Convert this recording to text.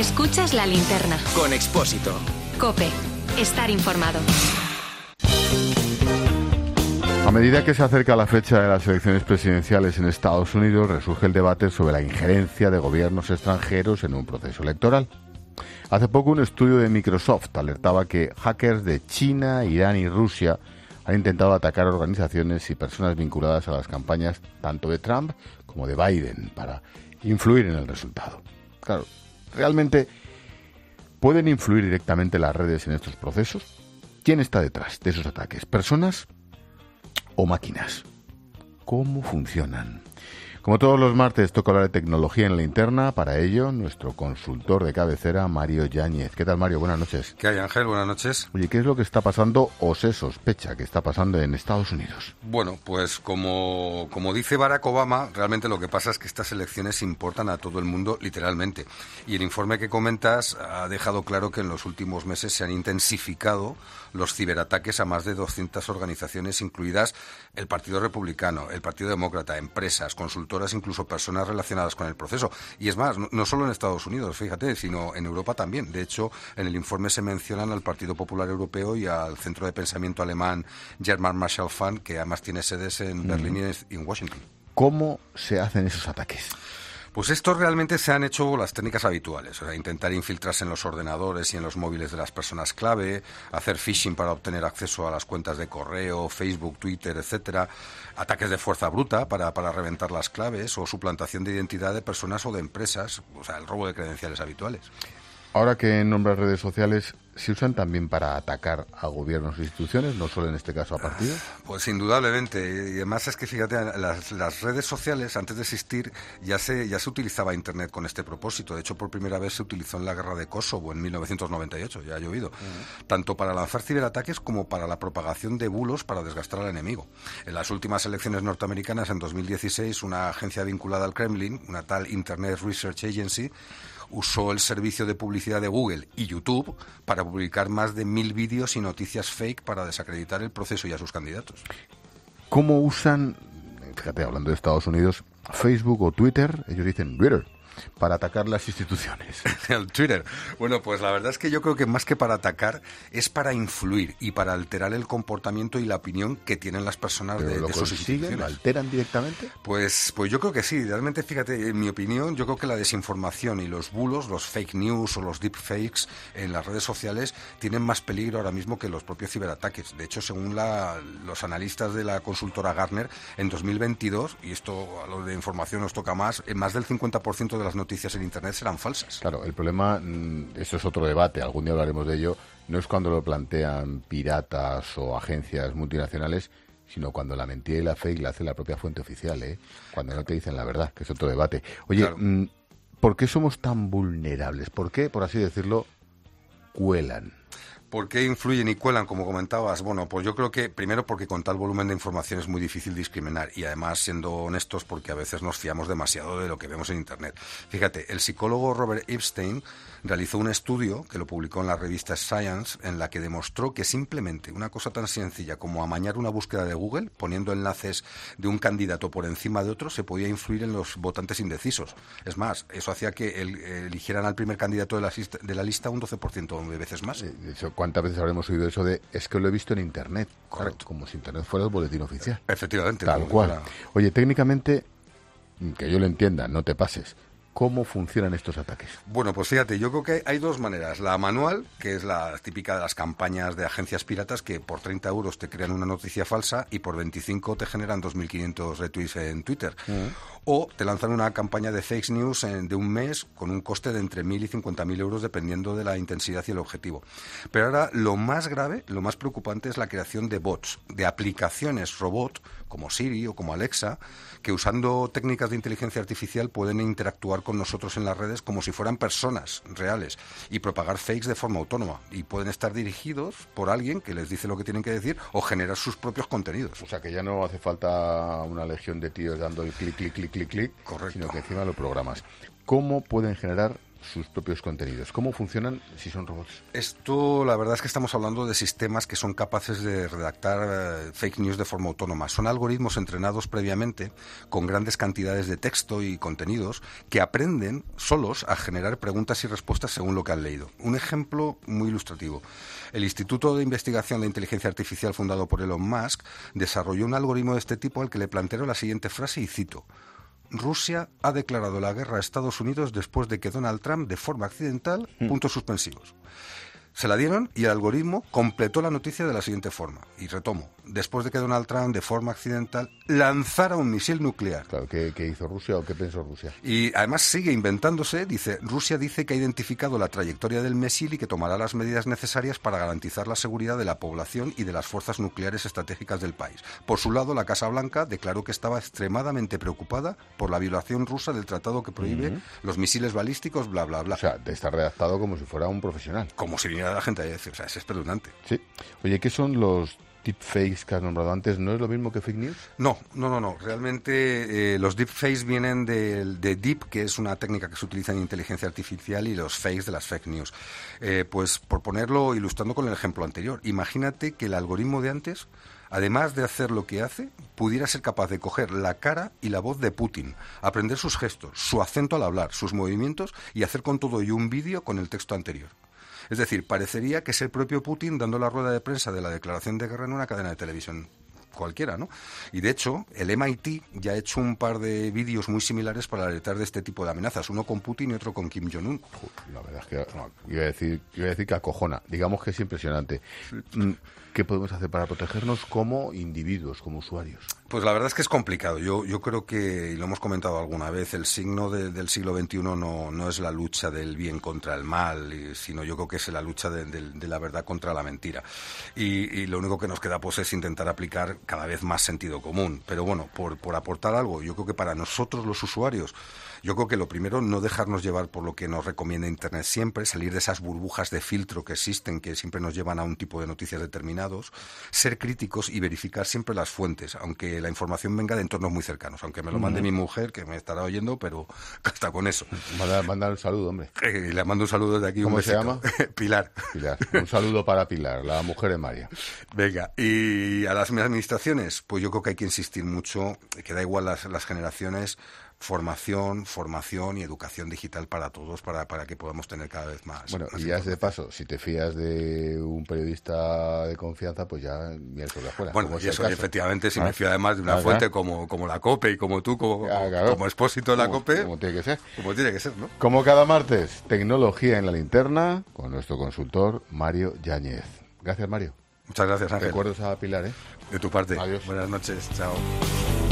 Escuchas La Linterna. Con Expósito. COPE. Estar informado. A medida que se acerca la fecha de las elecciones presidenciales en Estados Unidos, resurge el debate sobre la injerencia de gobiernos extranjeros en un proceso electoral. Hace poco un estudio de Microsoft alertaba que hackers de China, Irán y Rusia han intentado atacar organizaciones y personas vinculadas a las campañas tanto de Trump como de Biden para influir en el resultado. Claro, ¿realmente pueden influir directamente las redes en estos procesos? ¿Quién está detrás de esos ataques? ¿Personas o máquinas? ¿Cómo funcionan? Como todos los martes, toca hablar de tecnología en La Linterna. Para ello, nuestro consultor de cabecera, Mario Yáñez. ¿Qué tal, Mario? Buenas noches. ¿Qué hay, Ángel? Buenas noches. Oye, ¿qué es lo que está pasando o se sospecha que está pasando en Estados Unidos? Bueno, pues como dice Barack Obama, realmente lo que pasa es que estas elecciones importan a todo el mundo, literalmente. Y el informe que comentas ha dejado claro que en los últimos meses se han intensificado los ciberataques a más de 200 organizaciones, incluidas el Partido Republicano, el Partido Demócrata, empresas, consultoras, incluso personas relacionadas con el proceso. Y es más, no solo en Estados Unidos, fíjate, sino en Europa también. De hecho, en el informe se mencionan al Partido Popular Europeo y al Centro de Pensamiento Alemán German Marshall Fund, que además tiene sedes en Berlín y en Washington. ¿Cómo se hacen esos ataques? Pues estos realmente se han hecho las técnicas habituales, o sea, intentar infiltrarse en los ordenadores y en los móviles de las personas clave, hacer phishing para obtener acceso a las cuentas de correo, Facebook, Twitter, etcétera, ataques de fuerza bruta para reventar las claves o suplantación de identidad de personas o de empresas, o sea, el robo de credenciales habituales. Ahora que nombras redes sociales, ¿se usan también para atacar a gobiernos e instituciones, no solo en este caso a partidos? Pues indudablemente, y además es que fíjate, las redes sociales antes de existir ya se utilizaba Internet con este propósito. De hecho, por primera vez se utilizó en la guerra de Kosovo en 1998, ya ha llovido, tanto para lanzar ciberataques como para la propagación de bulos para desgastar al enemigo. En las últimas elecciones norteamericanas, en 2016, una agencia vinculada al Kremlin, una tal Internet Research Agency, usó el servicio de publicidad de Google y YouTube para publicar más de 1.000 vídeos y noticias fake para desacreditar el proceso y a sus candidatos. ¿Cómo usan, fíjate, hablando de Estados Unidos, Facebook o Twitter? Ellos dicen Twitter, para atacar las instituciones. El Twitter. Bueno, pues la verdad es que yo creo que más que para atacar, es para influir y para alterar el comportamiento y la opinión que tienen las personas de sus instituciones. ¿Lo alteran directamente? Pues yo creo que sí. Realmente, fíjate, en mi opinión, yo creo que la desinformación y los bulos, los fake news o los deepfakes en las redes sociales tienen más peligro ahora mismo que los propios ciberataques. De hecho, según los analistas de la consultora Gartner, en 2022, y esto a lo de información nos toca más del 50% de las noticias en Internet serán falsas. Claro, el problema, eso es otro debate, algún día hablaremos de ello, no es cuando lo plantean piratas o agencias multinacionales, sino cuando la mentira y la fake la hace la propia fuente oficial, cuando no te dicen la verdad, que es otro debate. Oye, claro. ¿Por qué somos tan vulnerables? ¿Por qué, por así decirlo, cuelan? ¿Por qué influyen y cuelan, como comentabas? Bueno, pues yo creo que primero porque con tal volumen de información es muy difícil discriminar y además, siendo honestos, porque a veces nos fiamos demasiado de lo que vemos en Internet. Fíjate, el psicólogo Robert Epstein realizó un estudio que lo publicó en la revista Science en la que demostró que simplemente una cosa tan sencilla como amañar una búsqueda de Google poniendo enlaces de un candidato por encima de otro se podía influir en los votantes indecisos. Es más, eso hacía que eligieran al primer candidato de la lista un 12% de veces más. ¿Cuántas veces habremos oído eso de es que lo he visto en Internet? Correcto. Claro, como si Internet fuera el boletín oficial. Efectivamente. Tal cual. Oye, técnicamente, que yo lo entienda, no te pases, ¿cómo funcionan estos ataques? Bueno, pues fíjate, yo creo que hay dos maneras. La manual, que es la típica de las campañas de agencias piratas, que por 30 euros te crean una noticia falsa y por 25 te generan 2.500 retweets en Twitter. O te lanzan una campaña de fake news de un mes con un coste de entre 1.000 y 50.000 euros dependiendo de la intensidad y el objetivo. Pero ahora lo más grave, lo más preocupante es la creación de bots, de aplicaciones robot como Siri o como Alexa, que usando técnicas de inteligencia artificial pueden interactuar con nosotros en las redes como si fueran personas reales y propagar fakes de forma autónoma. Y pueden estar dirigidos por alguien que les dice lo que tienen que decir o generar sus propios contenidos. O sea, que ya no hace falta una legión de tíos dando el clic, clic, clic, clic, clic, correcto, sino que encima lo programas. ¿Cómo pueden generar sus propios contenidos. ¿Cómo funcionan si son robots? Esto, la verdad es que estamos hablando de sistemas que son capaces de redactar fake news de forma autónoma. Son algoritmos entrenados previamente con grandes cantidades de texto y contenidos que aprenden solos a generar preguntas y respuestas según lo que han leído. Un ejemplo muy ilustrativo. El Instituto de Investigación de Inteligencia Artificial fundado por Elon Musk desarrolló un algoritmo de este tipo al que le plantearon la siguiente frase y cito: Rusia ha declarado la guerra a Estados Unidos después de que Donald Trump, de forma accidental, puntos suspensivos. Se la dieron y el algoritmo completó la noticia de la siguiente forma. Y retomo. Después de que Donald Trump, de forma accidental, lanzara un misil nuclear. Claro, ¿qué hizo Rusia o qué pensó Rusia? Y además sigue inventándose. Rusia dice que ha identificado la trayectoria del misil y que tomará las medidas necesarias para garantizar la seguridad de la población y de las fuerzas nucleares estratégicas del país. Por su lado, la Casa Blanca declaró que estaba extremadamente preocupada por la violación rusa del tratado que prohíbe los misiles balísticos, bla, bla, bla. O sea, está redactado como si fuera un profesional. Como si viniera la gente a decir, o sea, es espeluznante. Sí. Oye, ¿qué son los deepfakes que has nombrado antes? ¿No es lo mismo que fake news? No. Realmente los deepfakes vienen de deep, que es una técnica que se utiliza en inteligencia artificial, y los fakes de las fake news. Pues por ponerlo, ilustrando con el ejemplo anterior, imagínate que el algoritmo de antes, además de hacer lo que hace, pudiera ser capaz de coger la cara y la voz de Putin, aprender sus gestos, su acento al hablar, sus movimientos y hacer con todo ello un vídeo con el texto anterior. Es decir, parecería que es el propio Putin dando la rueda de prensa de la declaración de guerra en una cadena de televisión cualquiera, ¿no? Y de hecho, el MIT ya ha hecho un par de vídeos muy similares para alertar de este tipo de amenazas, uno con Putin y otro con Kim Jong-un. La verdad es que iba a decir que acojona. Digamos que es impresionante. ¿Qué podemos hacer para protegernos como individuos, como usuarios? Pues la verdad es que es complicado. Yo creo que, y lo hemos comentado alguna vez, el signo del siglo XXI no es la lucha del bien contra el mal, sino yo creo que es la lucha de la verdad contra la mentira. Y lo único que nos queda pues es intentar aplicar cada vez más sentido común. Pero bueno, por aportar algo, yo creo que para nosotros los usuarios, yo creo que lo primero, no dejarnos llevar por lo que nos recomienda Internet siempre, salir de esas burbujas de filtro que existen, que siempre nos llevan a un tipo de noticias determinados, ser críticos y verificar siempre las fuentes, aunque la información venga de entornos muy cercanos, aunque me lo mande mi mujer, que me estará oyendo, pero hasta con eso. Manda un saludo, hombre. Le mando un saludo desde aquí. ¿Cómo se llama? Pilar. Un saludo para Pilar, la mujer de María. Venga, y a las administraciones, pues yo creo que hay que insistir mucho, que da igual las generaciones, formación y educación digital para todos, para que podamos tener cada vez más. Bueno, más y ya es de paso, si te fías de un periodista de confianza, pues ya miércoles afuera. Bueno, y eso, efectivamente, si me fío además de una fuente como la COPE y como tú, como expósito de la COPE, como tiene que ser. Como tiene que ser, ¿no? Como cada martes, tecnología en la linterna, con nuestro consultor Mario Yáñez. Gracias, Mario. Muchas gracias, Ángel. Recuerdos a Pilar, ¿eh? De tu parte. Adiós. Buenas noches. Chao.